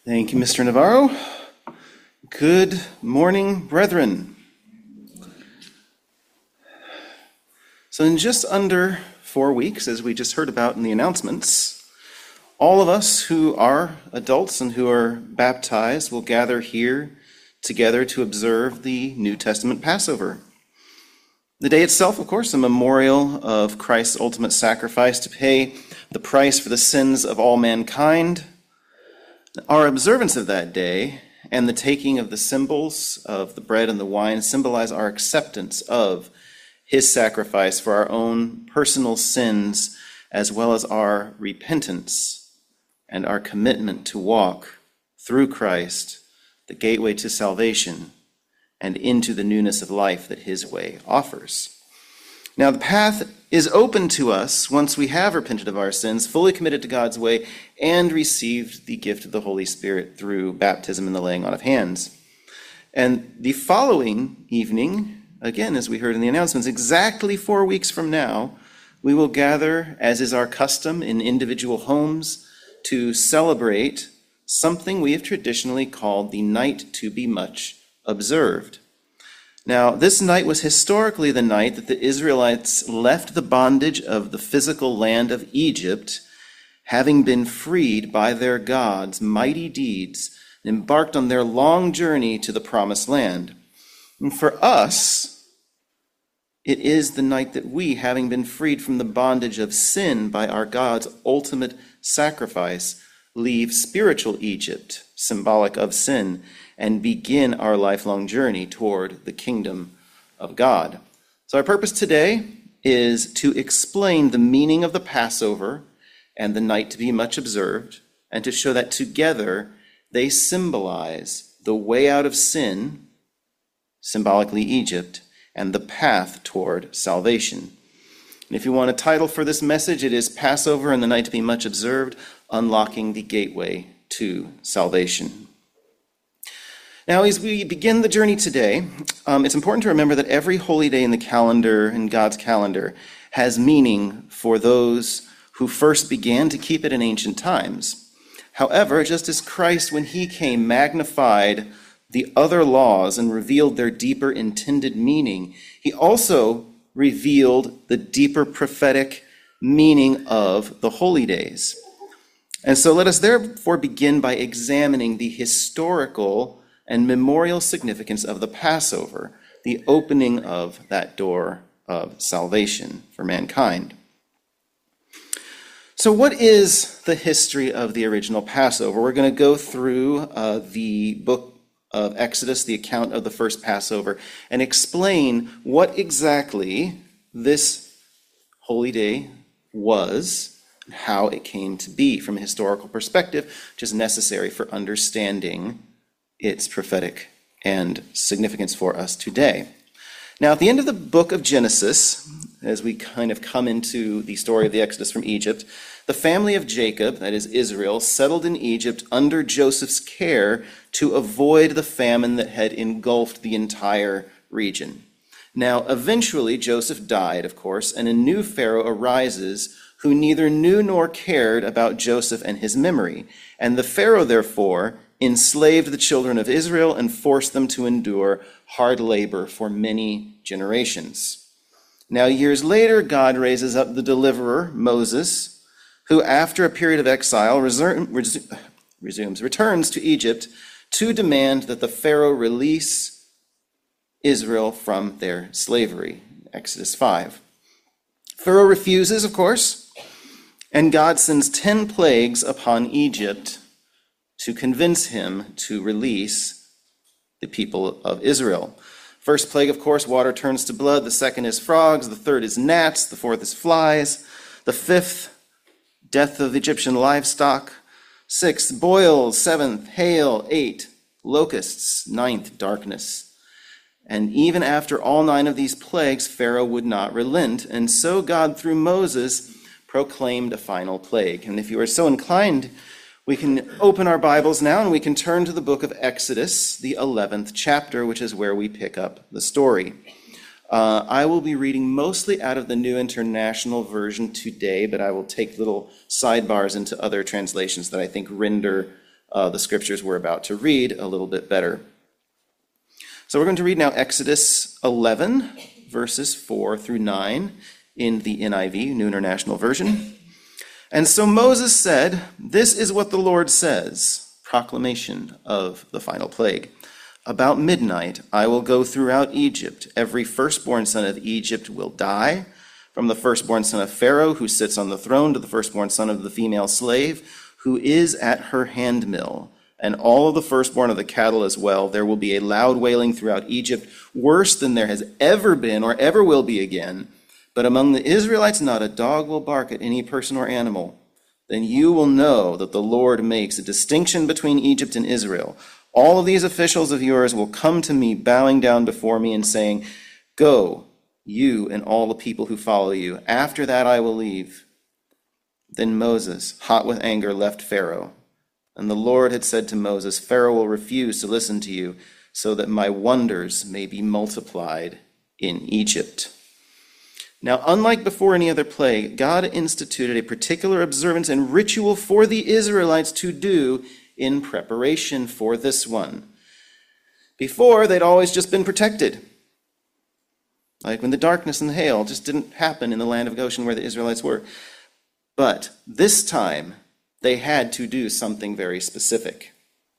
Thank you, Mr. Navarro. Good morning, brethren. So in just under 4 weeks, as we just heard about in the announcements, all of us who are adults and who are baptized will gather here together to observe the New Testament Passover. The day itself, of course, a memorial of Christ's ultimate sacrifice to pay the price for the sins of all mankind. Our observance of that day and the taking of the symbols of the bread and the wine symbolize our acceptance of his sacrifice for our own personal sins, as well as our repentance and our commitment to walk through Christ, the gateway to salvation, and into the newness of life that his way offers. Now, the path is open to us once we have repented of our sins, fully committed to God's way, and received the gift of the Holy Spirit through baptism and the laying on of hands. And the following evening, again, as we heard in the announcements, exactly 4 weeks from now, we will gather, as is our custom, in individual homes to celebrate something we have traditionally called the Night to be Much Observed. Now, this night was historically the night that the Israelites left the bondage of the physical land of Egypt, having been freed by their God's mighty deeds, and embarked on their long journey to the promised land. And for us, it is the night that we, having been freed from the bondage of sin by our God's ultimate sacrifice, leave spiritual Egypt, symbolic of sin, and begin our lifelong journey toward the kingdom of God. So our purpose today is to explain the meaning of the Passover and the night to be much observed, and to show that together they symbolize the way out of sin, symbolically Egypt, and the path toward salvation. And if you want a title for this message, it is Passover and the Night to be Much Observed, Unlocking the Gateway to Salvation. Now, as we begin the journey today, it's important to remember that every holy day in the calendar, in God's calendar, has meaning for those who first began to keep it in ancient times. However, just as Christ, when he came, magnified the other laws and revealed their deeper intended meaning, he also revealed the deeper prophetic meaning of the holy days. And so let us therefore begin by examining the historical and memorial significance of the Passover, the opening of that door of salvation for mankind. So what is the history of the original Passover? We're going to go through the book of Exodus, the account of the first Passover, and explain what exactly this holy day was, and how it came to be from a historical perspective, which is necessary for understanding its prophetic and significance for us today. Now, at the end of the book of Genesis, as we kind of come into the story of the Exodus from Egypt, the family of Jacob, that is Israel, settled in Egypt under Joseph's care to avoid the famine that had engulfed the entire region. Now, eventually, Joseph died, of course, and a new Pharaoh arises who neither knew nor cared about Joseph and his memory. And the Pharaoh, therefore, enslaved the children of Israel and forced them to endure hard labor for many generations. Now, years later, God raises up the deliverer, Moses, who, after a period of exile, returns to Egypt to demand that the Pharaoh release Israel from their slavery. Exodus 5. Pharaoh refuses, of course, and God sends 10 plagues upon Egypt to convince him to release the people of Israel. First plague, of course, water turns to blood. The second is frogs. The third is gnats. The fourth is flies. The fifth, death of Egyptian livestock. Sixth, boils. Seventh, hail. 8, locusts. Ninth, darkness. And even after all 9 of these plagues, Pharaoh would not relent. And so God, through Moses, proclaimed a final plague. And if you are so inclined, we can open our Bibles now and we can turn to the book of Exodus, the 11th chapter, which is where we pick up the story. I will be reading mostly out of the New International Version today, but I will take little sidebars into other translations that I think render the scriptures we're about to read a little bit better. So we're going to read now Exodus 11, verses 4 through 9 in the NIV, New International Version. And so Moses said, "This is what the Lord says," proclamation of the final plague. "About midnight I will go throughout Egypt. Every firstborn son of Egypt will die, from the firstborn son of Pharaoh who sits on the throne to the firstborn son of the female slave who is at her handmill, and all of the firstborn of the cattle as well. There will be a loud wailing throughout Egypt, worse than there has ever been or ever will be again. But among the Israelites not a dog will bark at any person or animal. Then you will know that the Lord makes a distinction between Egypt and Israel. All of these officials of yours will come to me, bowing down before me and saying, 'Go, you and all the people who follow you. After that I will leave.' Then Moses, hot with anger, left Pharaoh. And the Lord had said to Moses, 'Pharaoh will refuse to listen to you, so that my wonders may be multiplied in Egypt.'" Now, unlike before any other plague, God instituted a particular observance and ritual for the Israelites to do in preparation for this one. Before, they'd always just been protected. Like when the darkness and the hail just didn't happen in the land of Goshen where the Israelites were. But this time, they had to do something very specific.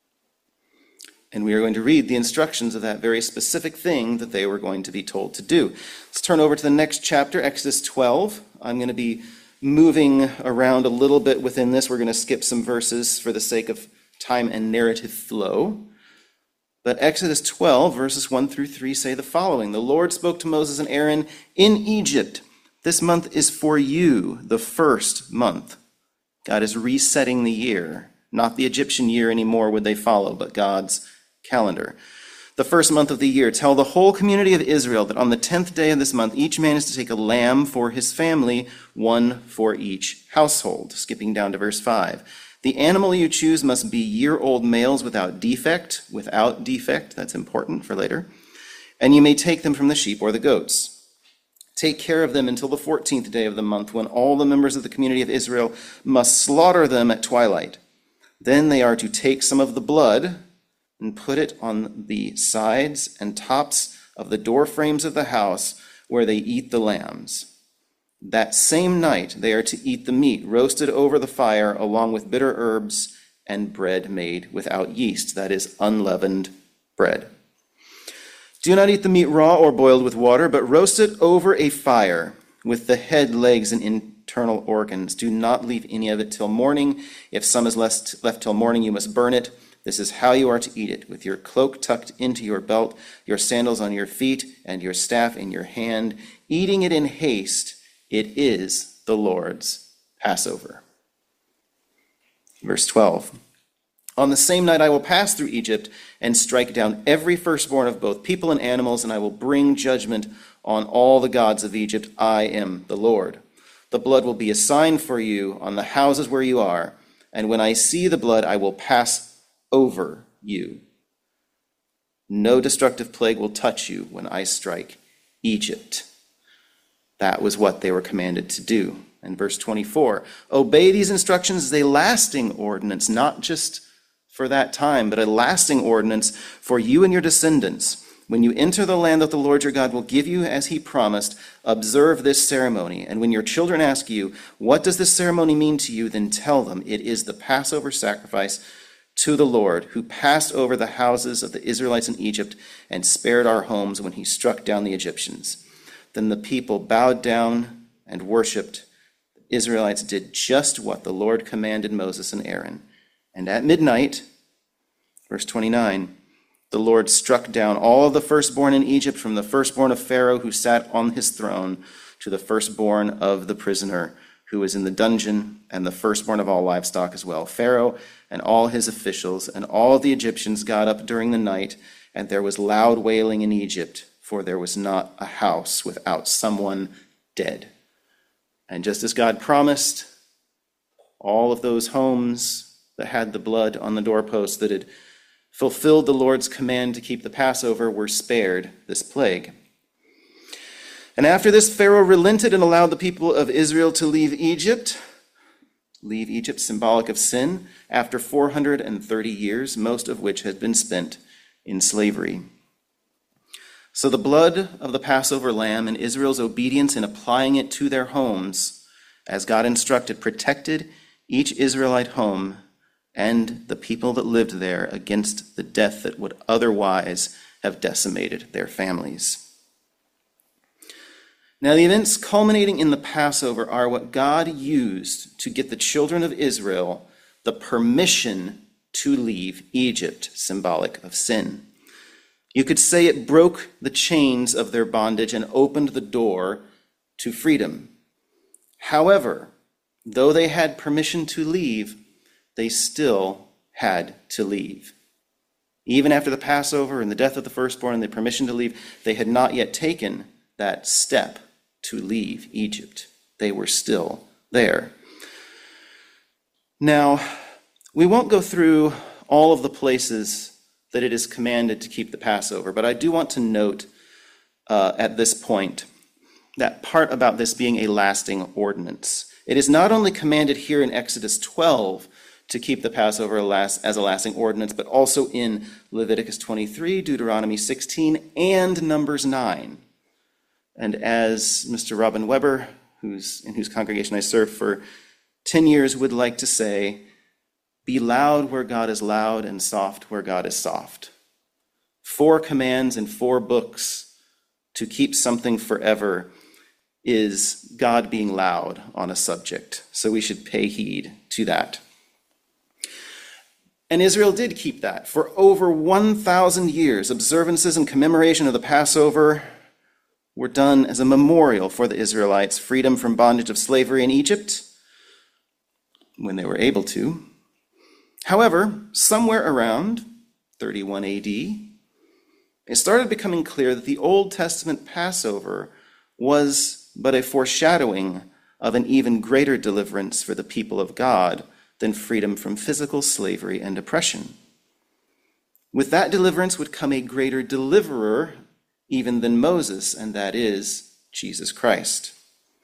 And we are going to read the instructions of that very specific thing that they were going to be told to do. Let's turn over to the next chapter, Exodus 12. I'm going to be moving around a little bit within this. We're going to skip some verses for the sake of time and narrative flow. But Exodus 12, verses 1 through 3 say the following. "The Lord spoke to Moses and Aaron in Egypt. This month is for you, the first month." God is resetting the year. Not the Egyptian year anymore would they follow, but God's calendar. "The first month of the year, tell the whole community of Israel that on the 10th day of this month, each man is to take a lamb for his family, one for each household." Skipping down to verse 5. "The animal you choose must be year-old males without defect." Without defect, that's important for later. "And you may take them from the sheep or the goats. Take care of them until the 14th day of the month, when all the members of the community of Israel must slaughter them at twilight. Then they are to take some of the blood and put it on the sides and tops of the door frames of the house where they eat the lambs. That same night they are to eat the meat roasted over the fire along with bitter herbs and bread made without yeast, that is, unleavened bread. Do not eat the meat raw or boiled with water, but roast it over a fire with the head, legs, and internal organs. Do not leave any of it till morning. If some is left till morning, you must burn it. This is how you are to eat it, with your cloak tucked into your belt, your sandals on your feet, and your staff in your hand, eating it in haste. It is the Lord's Passover." Verse 12. "On the same night I will pass through Egypt and strike down every firstborn of both people and animals, and I will bring judgment on all the gods of Egypt. I am the Lord. The blood will be a sign for you on the houses where you are, and when I see the blood, I will pass over you. No destructive plague will touch you when I strike Egypt." That was what they were commanded to do. And verse 24, "Obey these instructions as a lasting ordinance, not just for that time, but a lasting ordinance for you and your descendants. When you enter the land that the Lord your God will give you as he promised, observe this ceremony. And when your children ask you, 'What does this ceremony mean to you?' then tell them, 'It is the Passover sacrifice to the Lord, who passed over the houses of the Israelites in Egypt and spared our homes when he struck down the Egyptians.' Then the people bowed down and worshipped. The Israelites did just what the Lord commanded Moses and Aaron. And at midnight," verse 29, "the Lord struck down all of the firstborn in Egypt, from the firstborn of Pharaoh who sat on his throne to the firstborn of the prisoner who was in the dungeon, and the firstborn of all livestock as well. Pharaoh and all his officials and all the Egyptians got up during the night, and there was loud wailing in Egypt, for there was not a house without someone dead." And just as God promised, all of those homes that had the blood on the doorposts that had fulfilled the Lord's command to keep the Passover were spared this plague. And after this, Pharaoh relented and allowed the people of Israel to leave Egypt. leave Egypt, symbolic of sin, after 430 years, most of which had been spent in slavery. So the blood of the Passover lamb and Israel's obedience in applying it to their homes, as God instructed, protected each Israelite home and the people that lived there against the death that would otherwise have decimated their families. Now, the events culminating in the Passover are what God used to get the children of Israel the permission to leave Egypt, symbolic of sin. You could say it broke the chains of their bondage and opened the door to freedom. However, though they had permission to leave, they still had to leave. Even after the Passover and the death of the firstborn and the permission to leave, they had not yet taken that step to leave Egypt. They were still there. Now, we won't go through all of the places that it is commanded to keep the Passover, but I do want to note at this point that part about this being a lasting ordinance. It is not only commanded here in Exodus 12 to keep the Passover as a lasting ordinance, but also in Leviticus 23, Deuteronomy 16, and Numbers 9. And as Mr. Robin Weber, in whose congregation I served for 10 years, would like to say, be loud where God is loud and soft where God is soft. 4 commands in 4 books to keep something forever is God being loud on a subject. So we should pay heed to that. And Israel did keep that. For over 1,000 years, observances and commemoration of the Passover were done as a memorial for the Israelites' freedom from bondage of slavery in Egypt, when they were able to. However, somewhere around 31 AD, it started becoming clear that the Old Testament Passover was but a foreshadowing of an even greater deliverance for the people of God than freedom from physical slavery and oppression. With that deliverance would come a greater deliverer even than Moses, and that is Jesus Christ.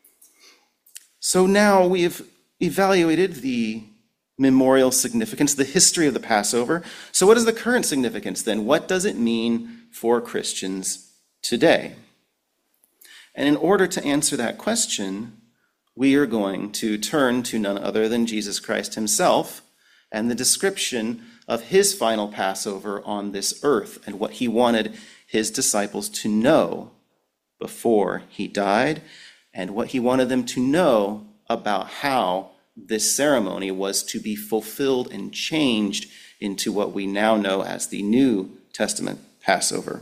So now we have evaluated the memorial significance, the history of the Passover. So what is the current significance then? What does it mean for Christians today? And in order to answer that question, we are going to turn to none other than Jesus Christ himself and the description of his final Passover on this earth and what he wanted his disciples to know before he died and what he wanted them to know about how this ceremony was to be fulfilled and changed into what we now know as the New Testament Passover.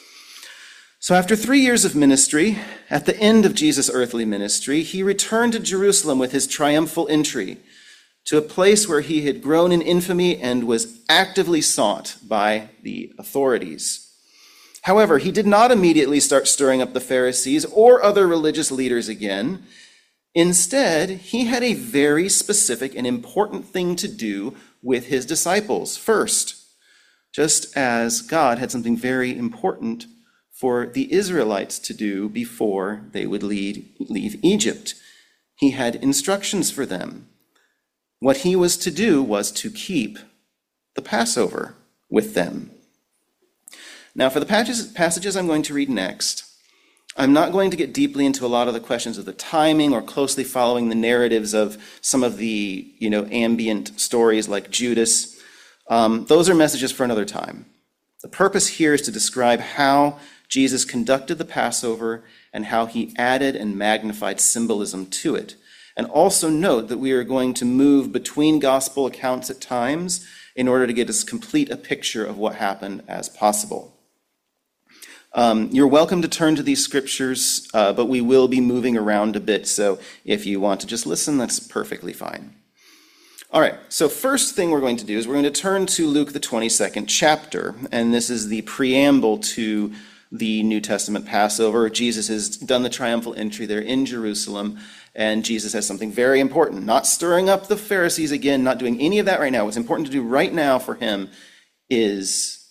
So after 3 years of ministry, at the end of Jesus' earthly ministry, he returned to Jerusalem with his triumphal entry to a place where he had grown in infamy and was actively sought by the authorities. However, he did not immediately start stirring up the Pharisees or other religious leaders again. Instead, he had a very specific and important thing to do with his disciples first, just as God had something very important for the Israelites to do before they would leave Egypt. He had instructions for them. What he was to do was to keep the Passover with them. Now, for the passages I'm going to read next, I'm not going to get deeply into a lot of the questions of the timing or closely following the narratives of some of the, ambient stories like Judas. Those are messages for another time. The purpose here is to describe how Jesus conducted the Passover and how he added and magnified symbolism to it. And also note that we are going to move between gospel accounts at times in order to get as complete a picture of what happened as possible. You're welcome to turn to these scriptures, but we will be moving around a bit, so if you want to just listen, that's perfectly fine. All right, so first thing we're going to do is we're going to turn to Luke, the 22nd chapter, and this is the preamble to the New Testament Passover. Jesus has done the triumphal entry there in Jerusalem, and Jesus has something very important, not stirring up the Pharisees again, not doing any of that right now. What's important to do right now for him is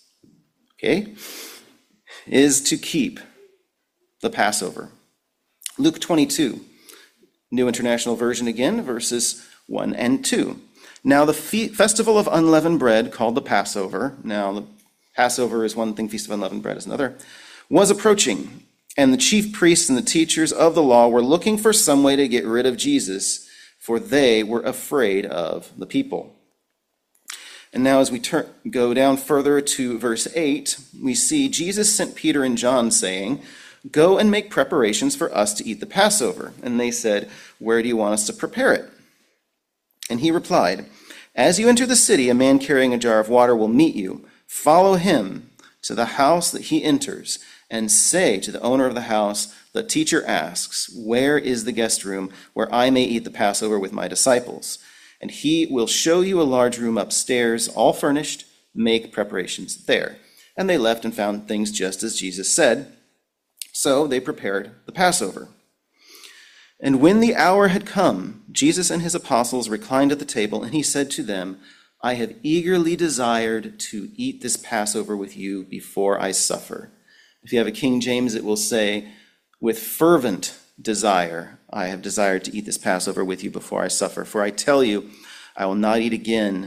to keep the Passover. Luke 22, New International Version again, verses 1 and 2. Now the festival of unleavened bread, called the Passover, now the Passover is one thing, Feast of Unleavened Bread is another, was approaching. And the chief priests and the teachers of the law were looking for some way to get rid of Jesus, for they were afraid of the people. And now as we go down further to verse 8, we see Jesus sent Peter and John saying, "Go and make preparations for us to eat the Passover." And they said, "Where do you want us to prepare it?" And he replied, "As you enter the city, a man carrying a jar of water will meet you. Follow him to the house that he enters, and say to the owner of the house, 'The teacher asks, where is the guest room where I may eat the Passover with my disciples?' And he will show you a large room upstairs, all furnished. Make preparations there." And they left and found things just as Jesus said. So they prepared the Passover. And when the hour had come, Jesus and his apostles reclined at the table, and he said to them, "I have eagerly desired to eat this Passover with you before I suffer." If you have a King James, it will say, "With fervent desire, I have desired to eat this Passover with you before I suffer. For I tell you, I will not eat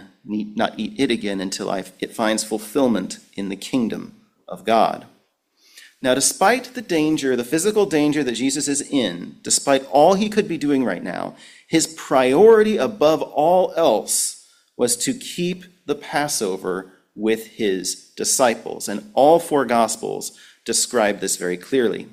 it again until it finds fulfillment in the kingdom of God." Now, despite the danger, the physical danger that Jesus is in, despite all he could be doing right now, his priority above all else was to keep the Passover with his disciples. And all four Gospels describe this very clearly.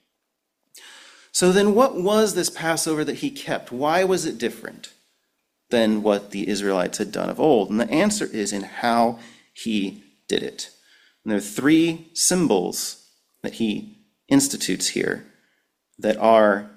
So then what was this Passover that he kept? Why was it different than what the Israelites had done of old? And the answer is in how he did it. And there are three symbols that he institutes here that are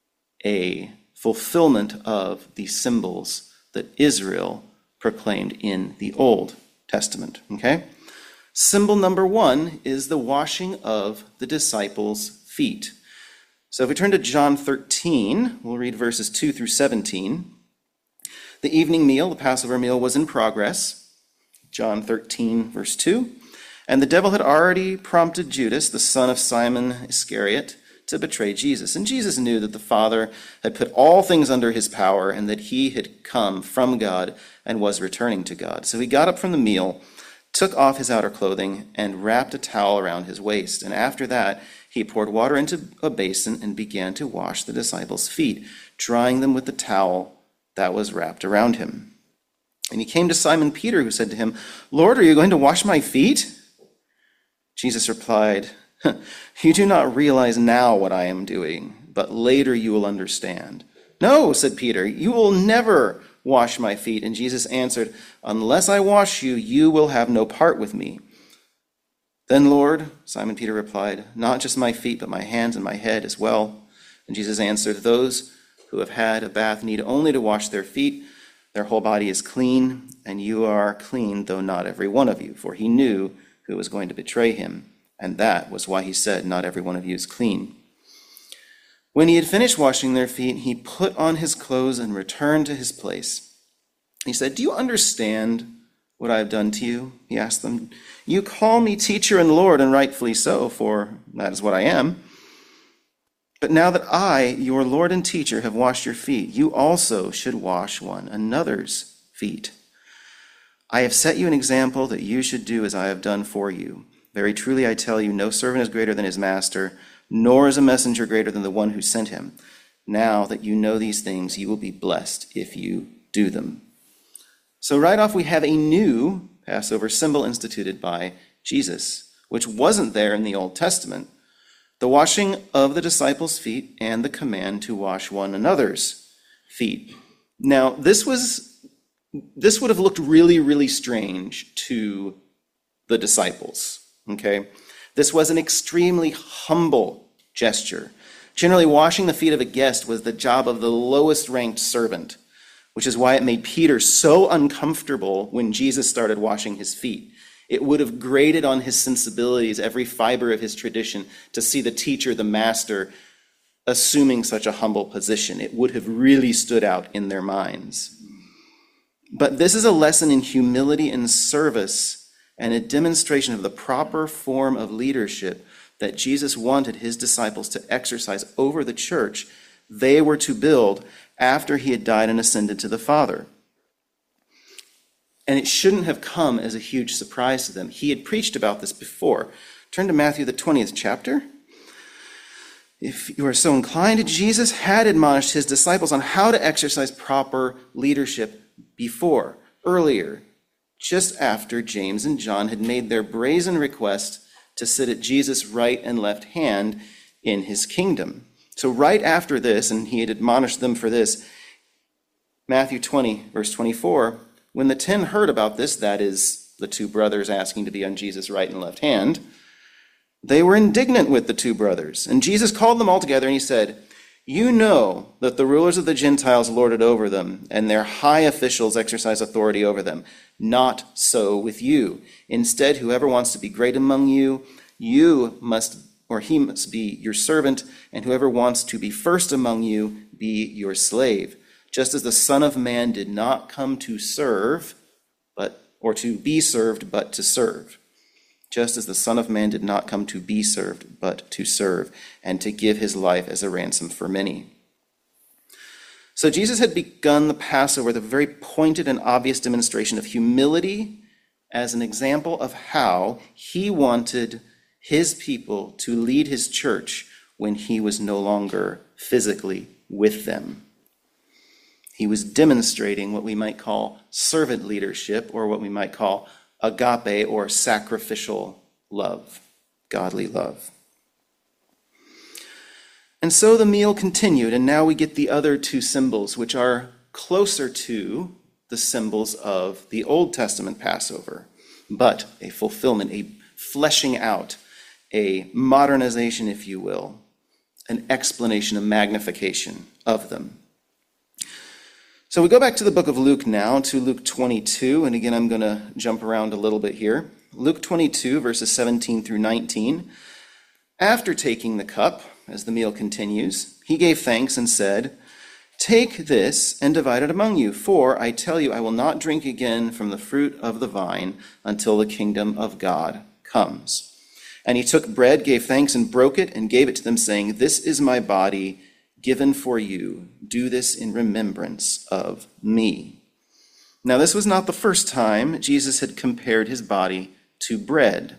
a fulfillment of the symbols that Israel proclaimed in the Old Testament. Okay? Symbol number one is the washing of the disciples' feet. So if we turn to John 13, we'll read verses 2 through 17. The evening meal, the Passover meal, was in progress. John 13, verse 2. And the devil had already prompted Judas, the son of Simon Iscariot, to betray Jesus. And Jesus knew that the Father had put all things under his power and that he had come from God and was returning to God. So he got up from the meal, took off his outer clothing, and wrapped a towel around his waist. And after that, he poured water into a basin and began to wash the disciples' feet, drying them with the towel that was wrapped around him. And he came to Simon Peter, who said to him, "Lord, are you going to wash my feet?" Jesus replied, "You do not realize now what I am doing, but later you will understand." "No," said Peter, "you will never wash my feet." And Jesus answered, "Unless I wash you, you will have no part with me." "Then, Lord," Simon Peter replied, "not just my feet, but my hands and my head as well." And Jesus answered, "Those who have had a bath need only to wash their feet. Their whole body is clean, and you are clean, though not every one of you." For he knew who was going to betray him, and that was why he said, "Not every one of you is clean." When he had finished washing their feet, he put on his clothes and returned to his place. He said, "Do you understand what I have done to you?" He asked them. "You call me teacher and Lord, and rightfully so, for that is what I am. But now that I, your Lord and teacher, have washed your feet, you also should wash one another's feet. I have set you an example that you should do as I have done for you. Very truly I tell you, no servant is greater than his master, nor is a messenger greater than the one who sent him. Now that you know these things, you will be blessed if you do them." So right off we have a new Passover symbol instituted by Jesus, which wasn't there in the Old Testament. The washing of the disciples' feet and the command to wash one another's feet. Now, this would have looked really, really strange to the disciples, okay? This was an extremely humble gesture. Generally, washing the feet of a guest was the job of the lowest ranked servant, which is why it made Peter so uncomfortable when Jesus started washing his feet. It would have grated on his sensibilities, every fiber of his tradition, to see the teacher, the master, assuming such a humble position. It would have really stood out in their minds. But this is a lesson in humility and service and a demonstration of the proper form of leadership that Jesus wanted his disciples to exercise over the church they were to build after he had died and ascended to the Father. And it shouldn't have come as a huge surprise to them. He had preached about this before. Turn to Matthew, the 20th chapter. If you are so inclined, Jesus had admonished his disciples on how to exercise proper leadership earlier, just after James and John had made their brazen request to sit at Jesus' right and left hand in his kingdom. So right after this, and he had admonished them for this, Matthew 20, verse 24, when the 10 heard about this, that is, the two brothers asking to be on Jesus' right and left hand, they were indignant with the two brothers. And Jesus called them all together and he said, "You know that the rulers of the Gentiles lord it over them, and their high officials exercise authority over them. Not so with you. Instead, whoever wants to be great among you, he must be your servant, and whoever wants to be first among you, be your slave. Just as the Son of Man did not come to serve, or to be served, but to serve. Just as the Son of Man did not come to be served, but to serve, and to give his life as a ransom for many." So Jesus had begun the Passover with a very pointed and obvious demonstration of humility as an example of how he wanted his people to lead his church when he was no longer physically with them. He was demonstrating what we might call servant leadership, or what we might call agape, or sacrificial love, godly love. And so the meal continued, and now we get the other two symbols, which are closer to the symbols of the Old Testament Passover, but a fulfillment, a fleshing out, a modernization, if you will, an explanation, a magnification of them. So we go back to the book of Luke now, to Luke 22, and again I'm going to jump around a little bit here. Luke 22, verses 17 through 19. After taking the cup, as the meal continues, he gave thanks and said, "Take this and divide it among you, for I tell you, I will not drink again from the fruit of the vine until the kingdom of God comes." And he took bread, gave thanks, and broke it, and gave it to them, saying, "This is my body given for you. Do this in remembrance of me." Now, this was not the first time Jesus had compared his body to bread.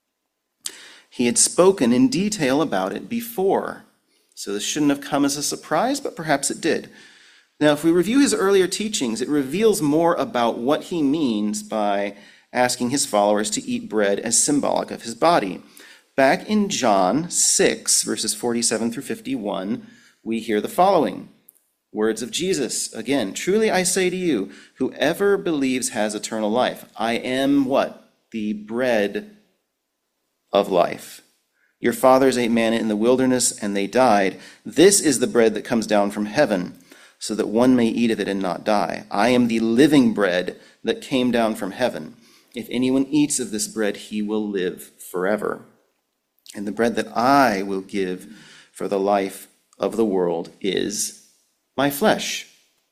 He had spoken in detail about it before, so this shouldn't have come as a surprise, but perhaps it did. Now, if we review his earlier teachings, it reveals more about what he means by asking his followers to eat bread as symbolic of his body. Back in John 6, verses 47 through 51, we hear the following words of Jesus. Again, "Truly I say to you, whoever believes has eternal life. I am" what? "The bread of life. Your fathers ate manna in the wilderness, and they died. This is the bread that comes down from heaven, so that one may eat of it and not die. I am the living bread that came down from heaven. If anyone eats of this bread, he will live forever. And the bread that I will give for the life of the world is my flesh."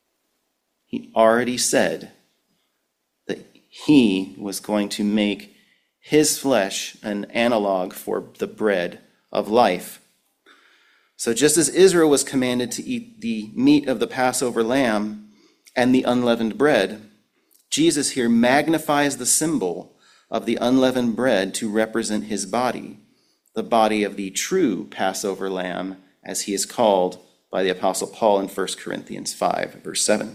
He already said that he was going to make his flesh an analog for the bread of life. So just as Israel was commanded to eat the meat of the Passover lamb and the unleavened bread, Jesus here magnifies the symbol of the unleavened bread to represent his body, the body of the true Passover lamb, as he is called by the Apostle Paul in 1 Corinthians 5, verse 7.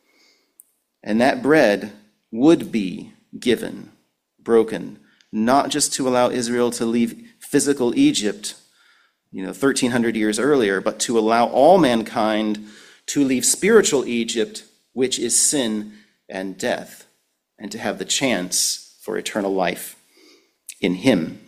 And that bread would be given, broken, not just to allow Israel to leave physical Egypt, 1,300 years earlier, but to allow all mankind to leave spiritual Egypt, which is sin and death, and to have the chance for eternal life in him.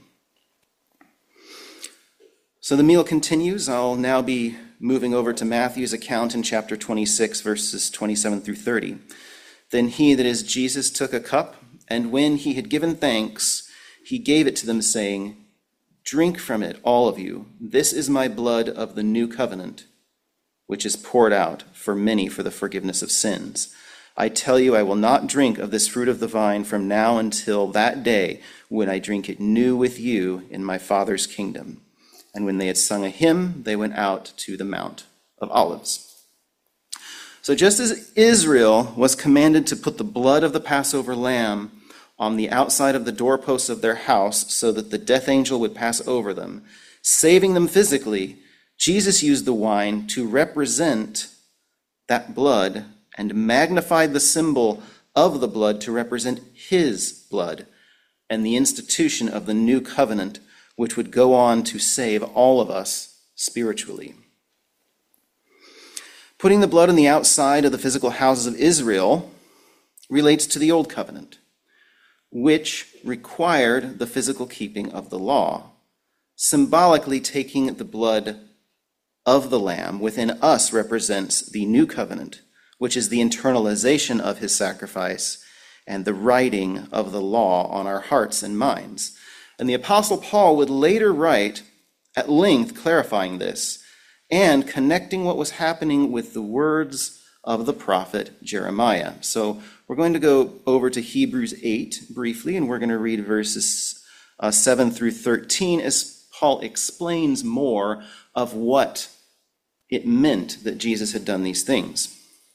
So the meal continues. I'll now be moving over to Matthew's account in chapter 26, verses 27 through 30. "Then he," that is Jesus, "took a cup, and when he had given thanks, he gave it to them, saying, 'Drink from it, all of you. This is my blood of the new covenant, which is poured out for many for the forgiveness of sins. I tell you, I will not drink of this fruit of the vine from now until that day when I drink it new with you in my Father's kingdom.' And when they had sung a hymn, they went out to the Mount of Olives." So just as Israel was commanded to put the blood of the Passover lamb on the outside of the doorposts of their house so that the death angel would pass over them, saving them physically, Jesus used the wine to represent that blood and magnified the symbol of the blood to represent his blood and the institution of the new covenant, which would go on to save all of us spiritually. Putting the blood on the outside of the physical houses of Israel relates to the old covenant, which required the physical keeping of the law. Symbolically, taking the blood of the lamb within us represents the new covenant, which is the internalization of his sacrifice and the writing of the law on our hearts and minds. And the Apostle Paul would later write at length clarifying this and connecting what was happening with the words of the prophet Jeremiah. So we're going to go over to Hebrews 8 briefly, and we're going to read verses 7 through 13 as Paul explains more of what it meant that Jesus had done these things.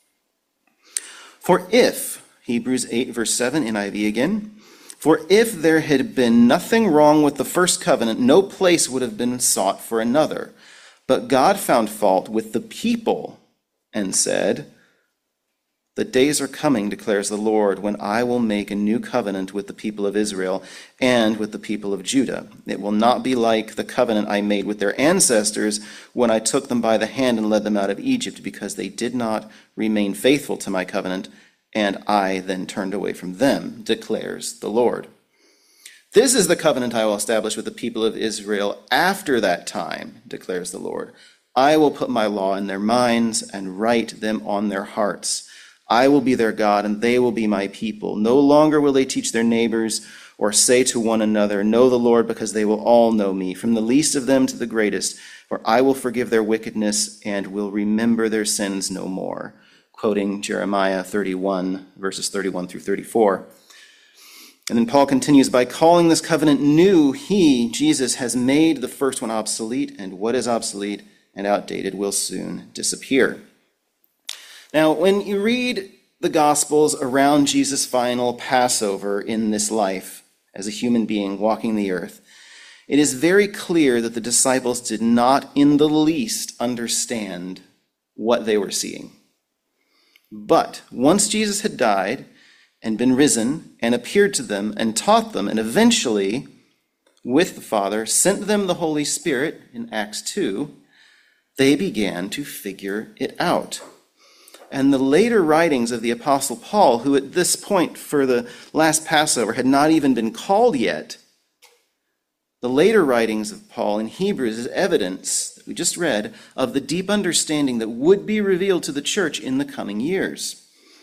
For if, Hebrews 8 verse 7, NIV again, for if there had been nothing wrong with the first covenant, no place would have been sought for another. But God found fault with the people and said, the days are coming, declares the Lord, when I will make a new covenant with the people of Israel and with the people of Judah. It will not be like the covenant I made with their ancestors when I took them by the hand and led them out of Egypt, because they did not remain faithful to my covenant, and I then turned away from them, declares the Lord. This is the covenant I will establish with the people of Israel after that time, declares the Lord. I will put my law in their minds and write them on their hearts. I will be their God, and they will be my people. No longer will they teach their neighbors or say to one another, know the Lord, because they will all know me, from the least of them to the greatest. For I will forgive their wickedness and will remember their sins no more. Quoting Jeremiah 31, verses 31 through 34. And then Paul continues, by calling this covenant new, he, Jesus, has made the first one obsolete, and what is obsolete and outdated will soon disappear. Now, when you read the Gospels around Jesus' final Passover in this life as a human being walking the earth, it is very clear that the disciples did not in the least understand what they were seeing. But once Jesus had died and been risen and appeared to them and taught them, and eventually, with the Father, sent them the Holy Spirit in Acts 2, they began to figure it out. And the later writings of the Apostle Paul, who at this point for the last Passover had not even been called yet, the later writings of Paul in Hebrews is evidence that we just read of the deep understanding that would be revealed to the church in the coming years.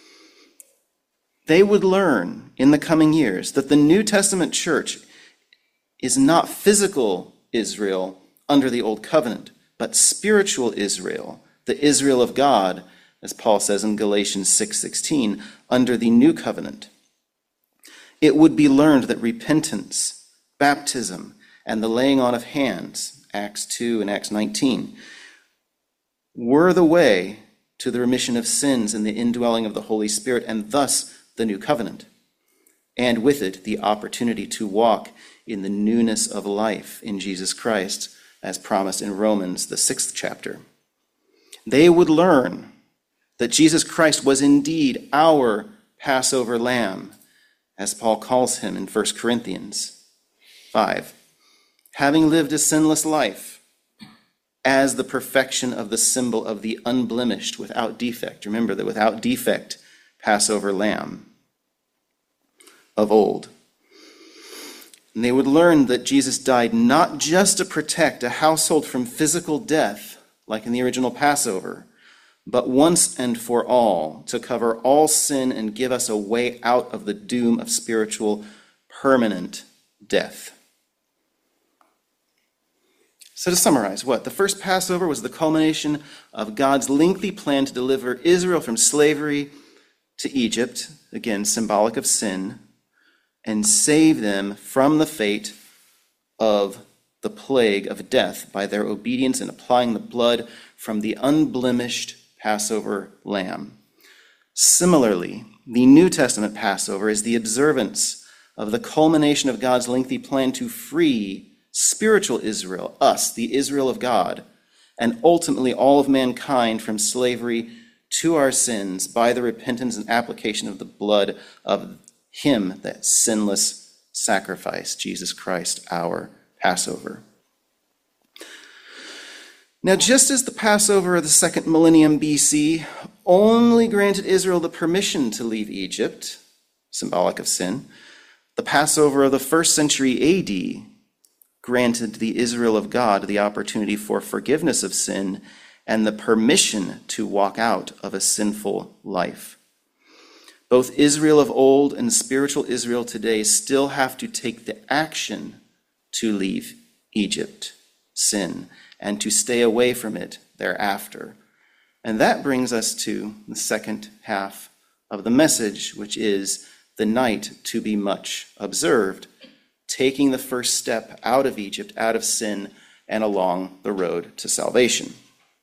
They would learn in the coming years that the New Testament church is not physical Israel under the Old Covenant, but spiritual Israel, the Israel of God, as Paul says in Galatians 6:16, under the New Covenant. It would be learned that repentance, baptism, and the laying on of hands, Acts 2 and Acts 19, were the way to the remission of sins and the indwelling of the Holy Spirit, and thus the new covenant, and with it the opportunity to walk in the newness of life in Jesus Christ, as promised in Romans, the 6th chapter. They would learn that Jesus Christ was indeed our Passover lamb, as Paul calls him in 1 Corinthians 5, having lived a sinless life as the perfection of the symbol of the unblemished, without defect. Remember that without defect Passover lamb of old. And they would learn that Jesus died not just to protect a household from physical death, like in the original Passover, but once and for all to cover all sin and give us a way out of the doom of spiritual permanent death. So to summarize, the first Passover was the culmination of God's lengthy plan to deliver Israel from slavery to Egypt, again symbolic of sin, and save them from the fate of the plague of death by their obedience in applying the blood from the unblemished Passover lamb. Similarly, the New Testament Passover is the observance of the culmination of God's lengthy plan to free spiritual Israel, us, the Israel of God, and ultimately all of mankind from slavery to our sins by the repentance and application of the blood of him, that sinless sacrifice, Jesus Christ, our Passover. Now, just as the Passover of the second millennium BC only granted Israel the permission to leave Egypt, symbolic of sin, the Passover of the first century AD granted the Israel of God the opportunity for forgiveness of sin and the permission to walk out of a sinful life. Both Israel of old and spiritual Israel today still have to take the action to leave Egypt, sin, and to stay away from it thereafter. And that brings us to the second half of the message, which is the night to be much observed, taking the first step out of Egypt, out of sin, and along the road to salvation.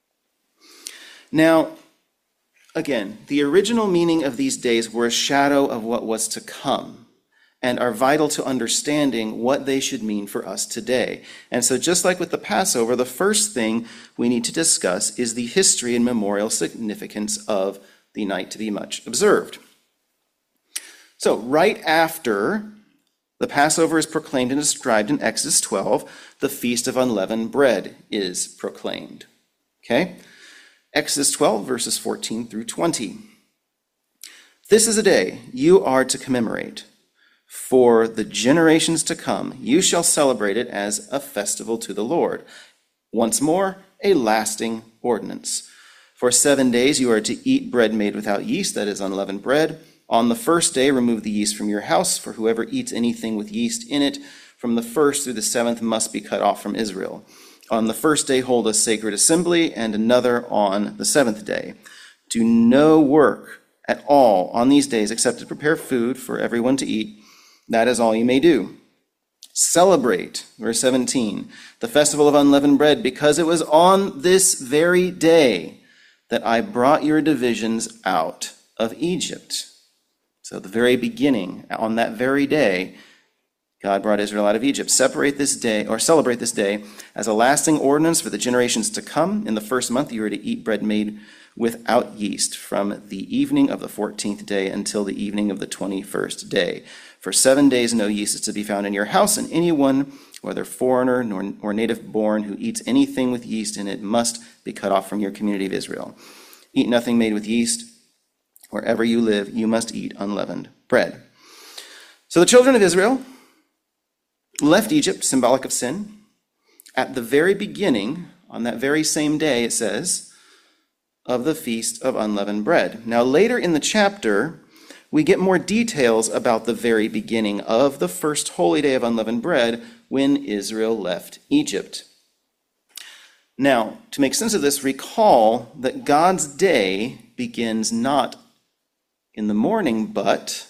Now, again, the original meaning of these days were a shadow of what was to come and are vital to understanding what they should mean for us today. And so just like with the Passover, the first thing we need to discuss is the history and memorial significance of the night to be much observed. So right after the Passover is proclaimed and described in Exodus 12, the Feast of Unleavened Bread is proclaimed. Okay? Exodus 12, verses 14 through 20. This is a day you are to commemorate. For the generations to come, you shall celebrate it as a festival to the Lord. Once more, a lasting ordinance. For 7 days you are to eat bread made without yeast, that is unleavened bread. On the first day, remove the yeast from your house, for whoever eats anything with yeast in it from the first through the seventh must be cut off from Israel. On the first day, hold a sacred assembly, and another on the seventh day. Do no work at all on these days except to prepare food for everyone to eat. That is all you may do. Celebrate, verse 17, the festival of unleavened bread, because it was on this very day that I brought your divisions out of Egypt. So the very beginning, on that very day, God brought Israel out of Egypt. Celebrate this day as a lasting ordinance for the generations to come. In the first month you are to eat bread made without yeast from the evening of the 14th day until the evening of the 21st day. For 7 days no yeast is to be found in your house, and anyone, whether foreigner or native born, who eats anything with yeast in it must be cut off from your community of Israel. Eat nothing made with yeast. Wherever you live, you must eat unleavened bread. So the children of Israel left Egypt, symbolic of sin. At the very beginning, on that very same day, it says, of the Feast of Unleavened Bread. Now, later in the chapter, we get more details about the very beginning of the first holy day of unleavened bread when Israel left Egypt. Now, to make sense of this, recall that God's day begins not in the morning, but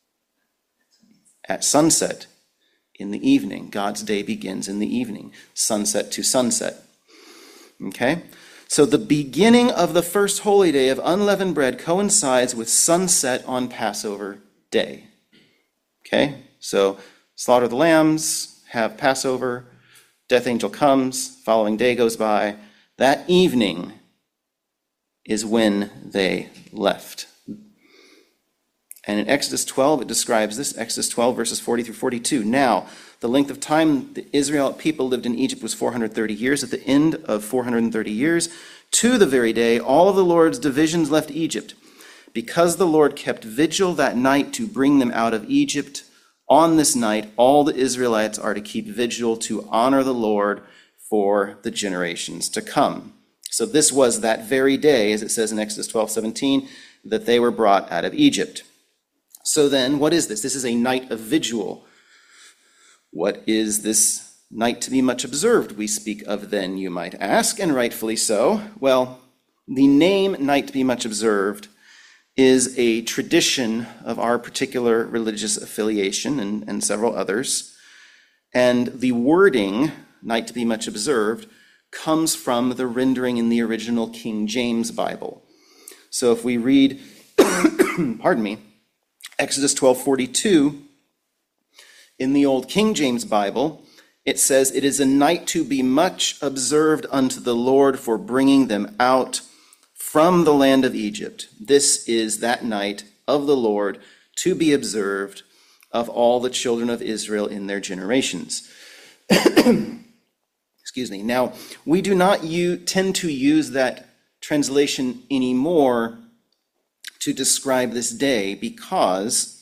at sunset in the evening. God's day begins in the evening, sunset to sunset. Okay? So the beginning of the first holy day of unleavened bread coincides with sunset on Passover day. Okay? So slaughter the lambs, have Passover, death angel comes, following day goes by. That evening is when they left. And in Exodus 12, it describes this, Exodus 12, verses 40 through 42. Now, the length of time the Israelite people lived in Egypt was 430 years. At the end of 430 years, to the very day, all of the Lord's divisions left Egypt. Because the Lord kept vigil that night to bring them out of Egypt, on this night, all the Israelites are to keep vigil to honor the Lord for the generations to come. So this was that very day, as it says in Exodus 12:17, that they were brought out of Egypt. So then, what is this? This is a night of vigil. What is this night to be much observed we speak of then, you might ask, and rightfully so. Well, the name night to be much observed is a tradition of our particular religious affiliation and several others. And the wording, night to be much observed, comes from the rendering in the original King James Bible. So if we read, pardon me, Exodus 12:42, in the Old King James Bible, it says, "It is a night to be much observed unto the Lord for bringing them out from the land of Egypt. This is that night of the Lord to be observed of all the children of Israel in their generations." Excuse me. Now, we do not tend to use that translation anymore to describe this day because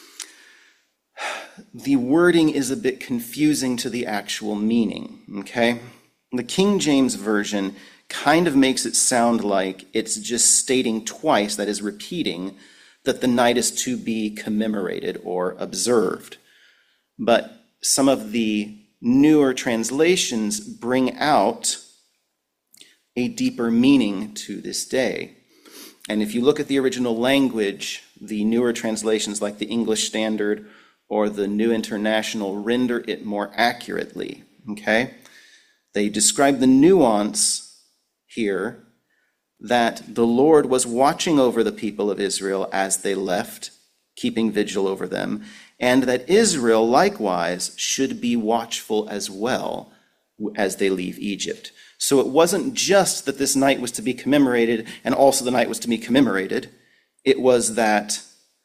the wording is a bit confusing to the actual meaning, okay? The King James Version kind of makes it sound like it's just stating twice, that is repeating, that the night is to be commemorated or observed. But some of the newer translations bring out a deeper meaning to this day. And if you look at the original language, the newer translations like the English Standard or the New International render it more accurately, okay? They describe the nuance here that the Lord was watching over the people of Israel as they left, keeping vigil over them, and that Israel likewise should be watchful as well as they leave Egypt. So it wasn't just that this night was to be commemorated and also the night was to be commemorated. It was, as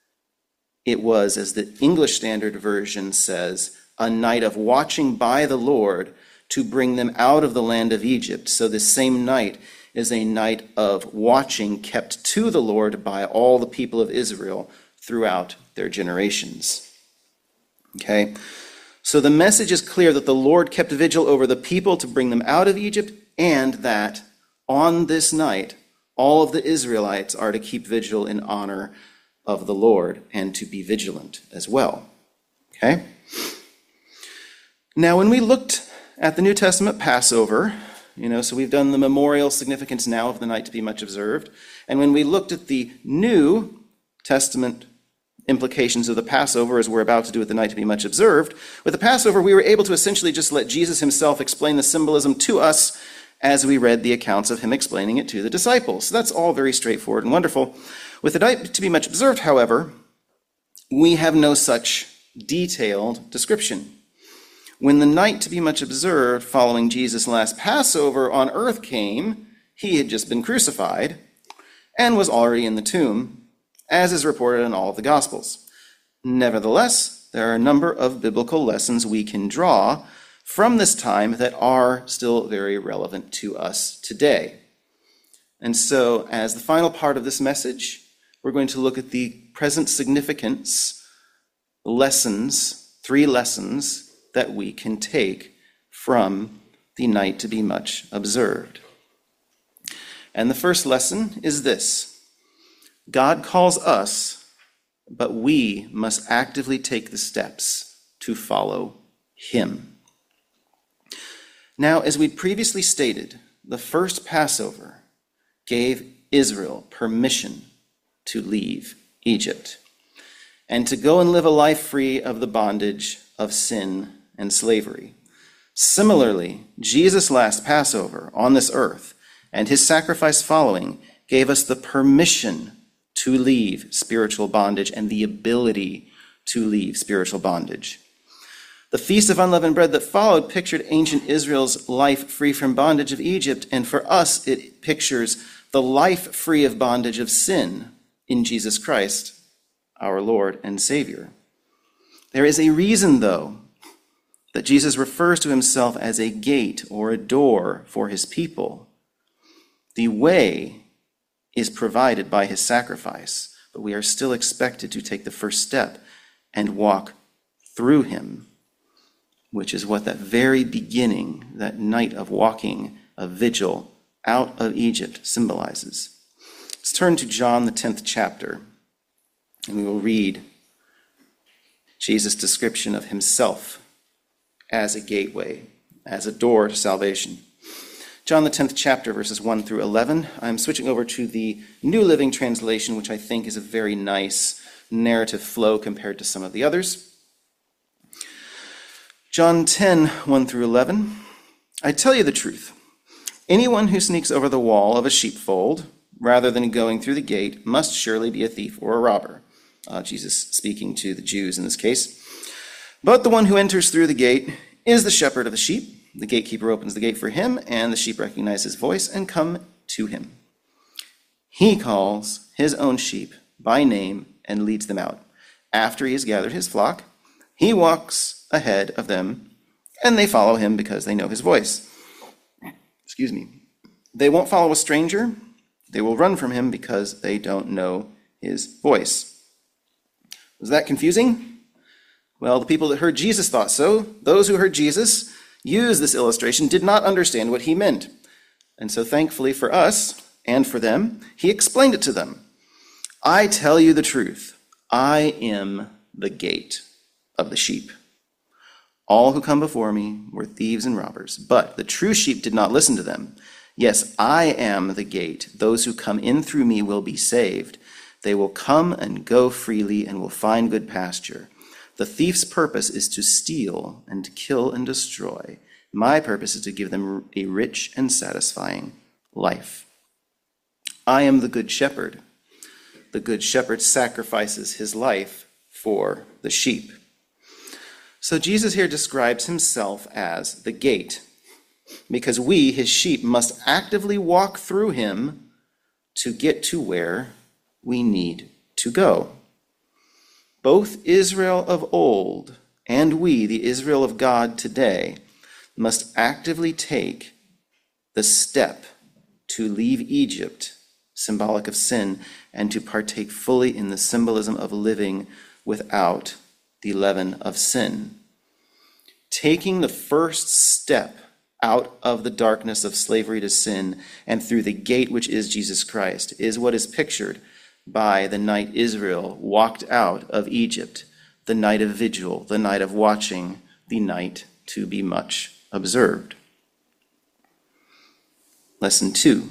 the English Standard Version says, a night of watching by the Lord to bring them out of the land of Egypt. So this same night is a night of watching kept to the Lord by all the people of Israel throughout their generations. Okay? So the message is clear that the Lord kept vigil over the people to bring them out of Egypt, and that on this night, all of the Israelites are to keep vigil in honor of the Lord and to be vigilant as well. Okay? Now, when we looked at the New Testament Passover, so we've done the memorial significance now of the night to be much observed. And when we looked at the New Testament implications of the Passover, as we're about to do with the night to be much observed, with the Passover, we were able to essentially just let Jesus himself explain the symbolism to us as we read the accounts of him explaining it to the disciples. So that's all very straightforward and wonderful. With the night to be much observed, however, we have no such detailed description. When the night to be much observed following Jesus' last Passover on earth came, he had just been crucified and was already in the tomb, as is reported in all of the Gospels. Nevertheless, there are a number of biblical lessons we can draw from this time that are still very relevant to us today. And so, as the final part of this message, we're going to look at the present significance lessons, 3 lessons that we can take from the night to be much observed. And the first lesson is this: God calls us, but we must actively take the steps to follow him. Now, as we previously stated, the first Passover gave Israel permission to leave Egypt and to go and live a life free of the bondage of sin and slavery. Similarly, Jesus' last Passover on this earth and his sacrifice following gave us the permission to leave spiritual bondage and the ability to leave spiritual bondage. The Feast of Unleavened Bread that followed pictured ancient Israel's life free from bondage of Egypt, and for us it pictures the life free of bondage of sin in Jesus Christ, our Lord and Savior. There is a reason, though, that Jesus refers to himself as a gate or a door for his people. The way is provided by his sacrifice, but we are still expected to take the first step and walk through him, which is what that very beginning, that night of walking, of vigil out of Egypt symbolizes. Let's turn to John, the 10th chapter, and we will read Jesus' description of himself as a gateway, as a door to salvation. John, the 10th chapter, verses 1 through 11. I'm switching over to the New Living Translation, which I think is a very nice narrative flow compared to some of the others. John 10, 1 through 11. I tell you the truth. Anyone who sneaks over the wall of a sheepfold, rather than going through the gate must surely be a thief or a robber. Jesus speaking to the Jews in this case. But the one who enters through the gate is the shepherd of the sheep. The gatekeeper opens the gate for him, and the sheep recognize his voice and come to him. He calls his own sheep by name and leads them out. After he has gathered his flock, he walks ahead of them, and they follow him because they know his voice. Excuse me. They won't follow a stranger. They will run from him because they don't know his voice. Was that confusing? Well, the people that heard Jesus thought so. Those who heard Jesus use this illustration did not understand what he meant. And so thankfully for us and for them, he explained it to them. I tell you the truth. I am the gate of the sheep. All who come before me were thieves and robbers, but the true sheep did not listen to them. Yes, I am the gate. Those who come in through me will be saved. They will come and go freely and will find good pasture. The thief's purpose is to steal and to kill and destroy. My purpose is to give them a rich and satisfying life. I am the good shepherd. The good shepherd sacrifices his life for the sheep. So Jesus here describes himself as the gate, because we, his sheep, must actively walk through him to get to where we need to go. Both Israel of old and we, the Israel of God today, must actively take the step to leave Egypt, symbolic of sin, and to partake fully in the symbolism of living without the leaven of sin. Taking the first step out of the darkness of slavery to sin and through the gate which is Jesus Christ is what is pictured by the night Israel walked out of Egypt, the night of vigil, the night of watching, the night to be much observed. Lesson 2.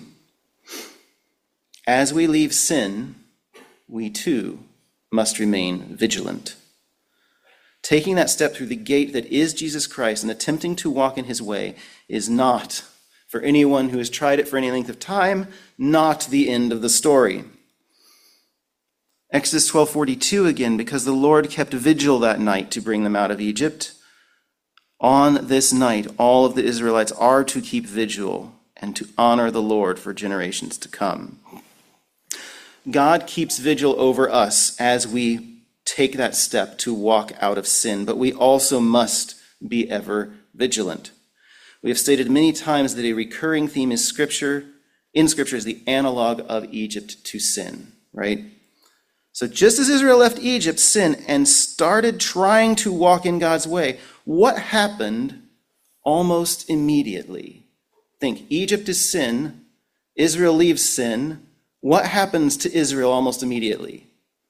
As we leave sin, we too must remain vigilant. Taking that step through the gate that is Jesus Christ and attempting to walk in his way is not, for anyone who has tried it for any length of time, not the end of the story. Exodus 12:42 again, because the Lord kept vigil that night to bring them out of Egypt. On this night, all of the Israelites are to keep vigil and to honor the Lord for generations to come. God keeps vigil over us as we take that step to walk out of sin, but we also must be ever vigilant. We have stated many times that a recurring theme in Scripture is the analog of Egypt to sin, right? So just as Israel left Egypt, sin, and started trying to walk in God's way, what happened almost immediately? Think, Egypt is sin, Israel leaves sin. What happens to Israel almost immediately?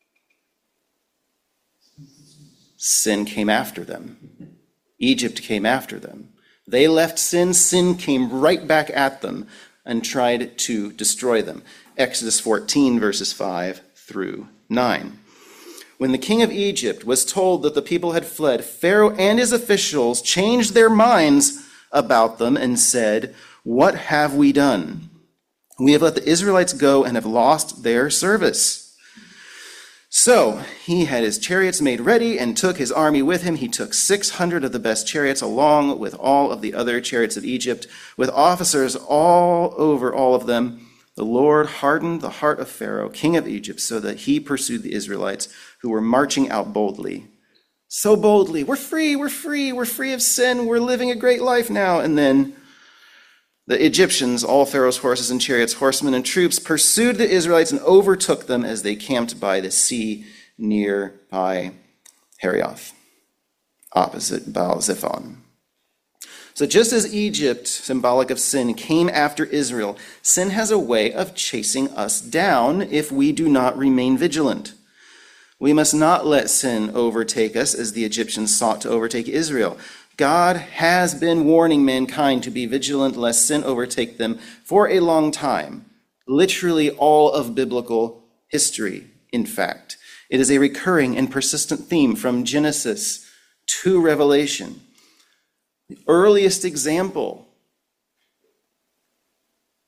Sin came after them. Egypt came after them. They left sin. Sin came right back at them and tried to destroy them. Exodus 14, verses 5 through 9. When the king of Egypt was told that the people had fled, Pharaoh and his officials changed their minds about them and said, "What have we done? We have let the Israelites go and have lost their service." So he had his chariots made ready and took his army with him. He took 600 of the best chariots along with all of the other chariots of Egypt, with officers all over all of them. The Lord hardened the heart of Pharaoh, king of Egypt, so that he pursued the Israelites who were marching out boldly. So boldly, we're free of sin, we're living a great life now. And then the Egyptians, all Pharaoh's horses and chariots, horsemen and troops, pursued the Israelites and overtook them as they camped by the sea nearby Harioth, opposite Baal-zephon. So just as Egypt, symbolic of sin, came after Israel, sin has a way of chasing us down if we do not remain vigilant. We must not let sin overtake us as the Egyptians sought to overtake Israel. God has been warning mankind to be vigilant lest sin overtake them for a long time. Literally all of biblical history, in fact. It is a recurring and persistent theme from Genesis to Revelation. The earliest example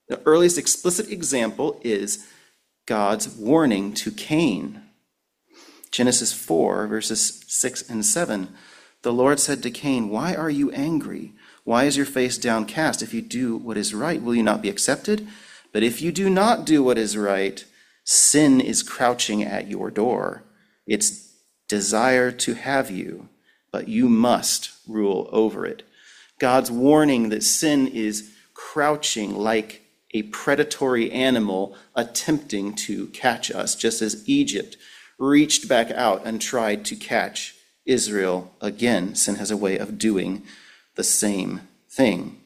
The earliest explicit example is God's warning to Cain. Genesis 4, verses 6 and 7. The Lord said to Cain, "Why are you angry? Why is your face downcast? If you do what is right, will you not be accepted? But if you do not do what is right, sin is crouching at your door. Its desire to have you, but you must rule over it." God's warning that sin is crouching like a predatory animal attempting to catch us, just as Egypt reached back out and tried to catch Israel again. Sin has a way of doing the same thing.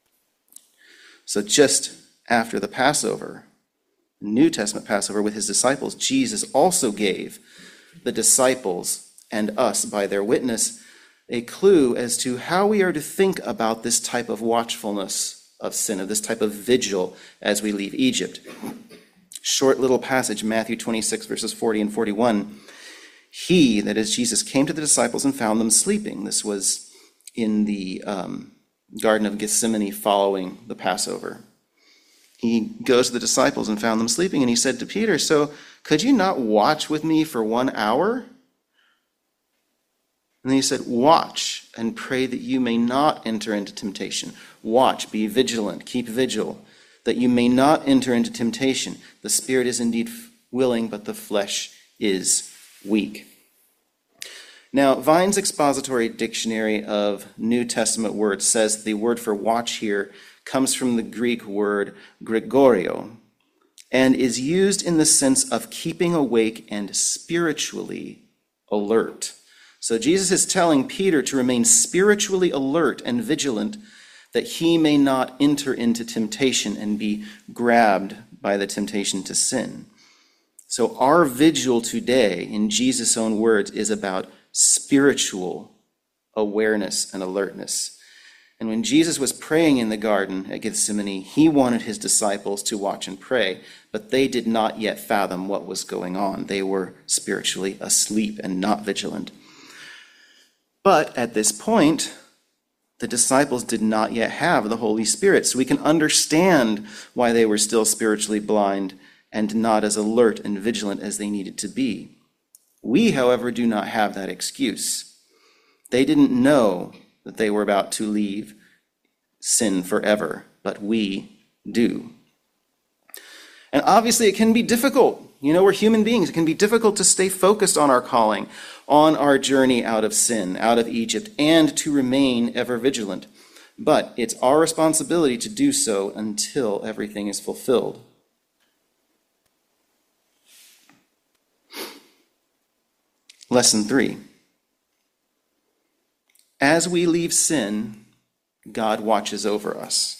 So just after the Passover, New Testament Passover with his disciples, Jesus also gave the disciples and us by their witness a clue as to how we are to think about this type of watchfulness of sin, of this type of vigil as we leave Egypt. Short little passage, Matthew 26, verses 40 and 41. He, that is Jesus, came to the disciples and found them sleeping. This was in the Garden of Gethsemane following the Passover. He goes to the disciples and found them sleeping, and he said to Peter, "So could you not watch with me for 1 hour?" And then he said, "Watch and pray that you may not enter into temptation." Watch, be vigilant, keep vigil, that you may not enter into temptation. The spirit is indeed willing, but the flesh is weak. Now, Vine's Expository Dictionary of New Testament Words says the word for watch here comes from the Greek word Gregorio and is used in the sense of keeping awake and spiritually alert. So Jesus is telling Peter to remain spiritually alert and vigilant that he may not enter into temptation and be grabbed by the temptation to sin. So our vigil today, in Jesus' own words, is about spiritual awareness and alertness. And when Jesus was praying in the garden at Gethsemane, he wanted his disciples to watch and pray, but they did not yet fathom what was going on. They were spiritually asleep and not vigilant. But at this point, the disciples did not yet have the Holy Spirit, so we can understand why they were still spiritually blind and not as alert and vigilant as they needed to be. We, however, do not have that excuse. They didn't know that they were about to leave sin forever, but we do. And obviously it can be difficult. We're human beings. It can be difficult to stay focused on our calling, on our journey out of sin, out of Egypt, and to remain ever vigilant. But it's our responsibility to do so until everything is fulfilled. Lesson 3. As we leave sin, God watches over us.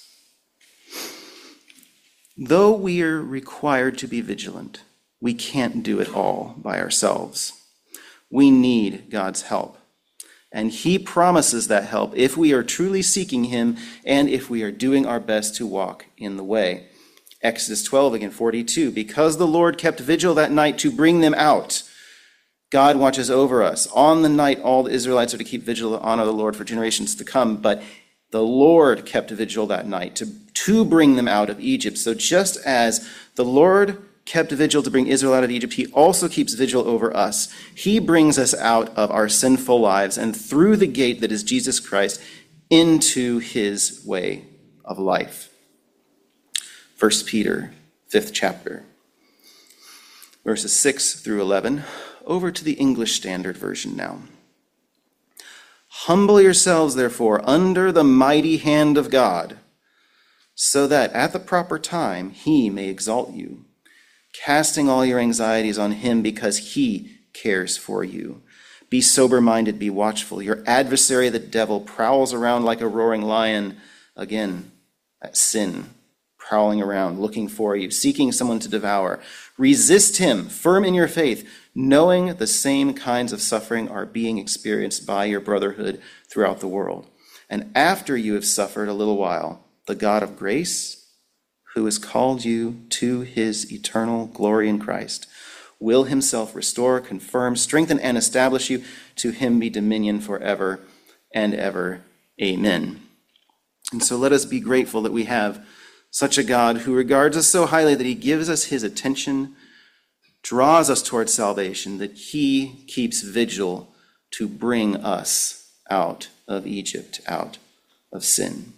Though we are required to be vigilant, we can't do it all by ourselves. We need God's help. And he promises that help if we are truly seeking him and if we are doing our best to walk in the way. Exodus 12, again, 42. Because the Lord kept vigil that night to bring them out, God watches over us. On the night, all the Israelites are to keep vigil to honor the Lord for generations to come. But the Lord kept vigil that night to bring them out of Egypt. So just as the Lord kept vigil to bring Israel out of Egypt, he also keeps vigil over us. He brings us out of our sinful lives and through the gate that is Jesus Christ into his way of life. 1 Peter, 5th chapter, verses 6 through 11. Over to the English Standard Version now. Humble yourselves, therefore, under the mighty hand of God, so that at the proper time he may exalt you, casting all your anxieties on him because he cares for you. Be sober-minded, be watchful. Your adversary, the devil, prowls around like a roaring lion. Again, that sin, prowling around, looking for you, seeking someone to devour. Resist him, firm in your faith, knowing the same kinds of suffering are being experienced by your brotherhood throughout the world. And after you have suffered a little while, the God of grace, who has called you to his eternal glory in Christ, will himself restore, confirm, strengthen, and establish you. To him be dominion forever and ever. Amen. And so let us be grateful that we have Such a God who regards us so highly that he gives us his attention, draws us towards salvation, that he keeps vigil to bring us out of Egypt, out of sin.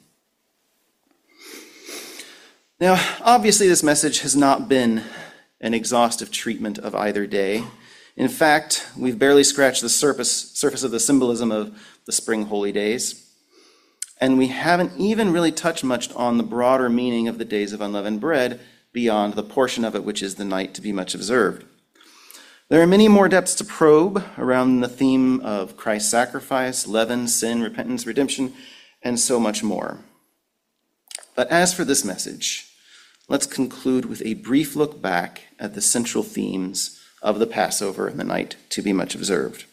Now, obviously, this message has not been an exhaustive treatment of either day. In fact, we've barely scratched the surface of the symbolism of the spring holy days. And we haven't even really touched much on the broader meaning of the days of unleavened bread beyond the portion of it which is the night to be much observed. There are many more depths to probe around the theme of Christ's sacrifice, leaven, sin, repentance, redemption, and so much more. But as for this message, let's conclude with a brief look back at the central themes of the Passover and the night to be much observed.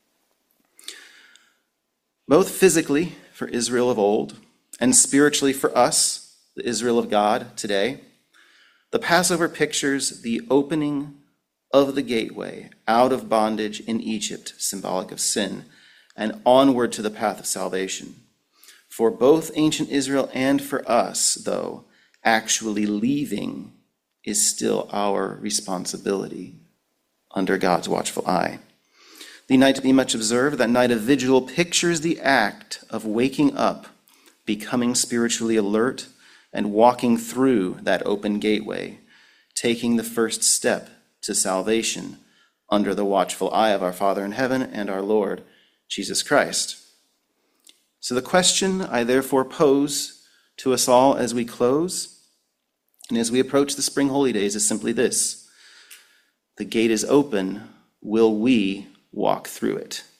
Both physically for Israel of old and spiritually for us, the Israel of God today, the Passover pictures the opening of the gateway out of bondage in Egypt, symbolic of sin, and onward to the path of salvation. For both ancient Israel and for us, though, actually leaving is still our responsibility under God's watchful eye. The night to be much observed, that night of vigil, pictures the act of waking up, becoming spiritually alert, and walking through that open gateway, taking the first step to salvation under the watchful eye of our Father in heaven and our Lord Jesus Christ. So the question I therefore pose to us all as we close and as we approach the spring holy days is simply this: the gate is open, will we walk through it?